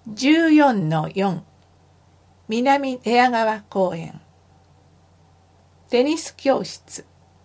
14-4 南寝屋川公園テニス教室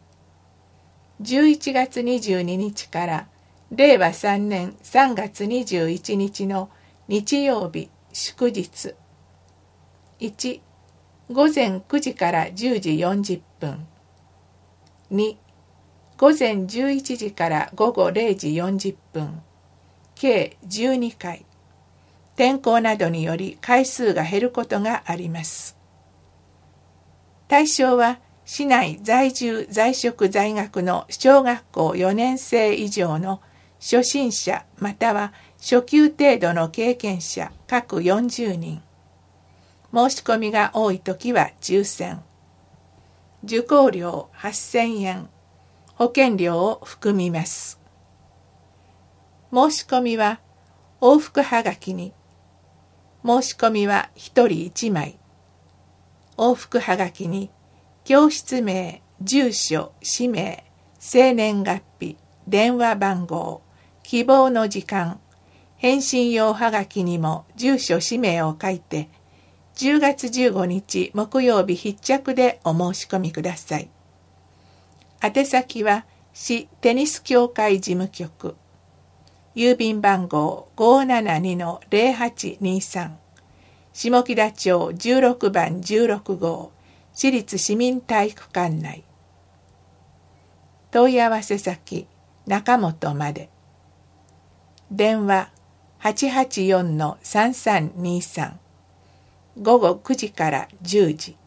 11月22日から令和3年3月21日の日曜日祝日1午前9時から10時40分2午前11時から午後0時40分計12回天候などにより回数が減ることがあります。対象は市内在住在職在学の小学校4年生以上の初心者または初級程度の経験者各40人。申し込みが多いときは抽選。受講料8,000円。保険料を含みます。申し込みは往復はがきに。申し込みは1人1枚。往復はがきに教室名、住所、氏名、生年月日、電話番号、希望の時間、返信用はがきにも住所、氏名を書いて10月15日木曜日必着でお申し込みください。宛先は市テニス協会事務局郵便番号 572-0823 下木田町16番16号市立市民体育館内。問い合わせ先中本まで。電話 884-3323 午後9時から10時。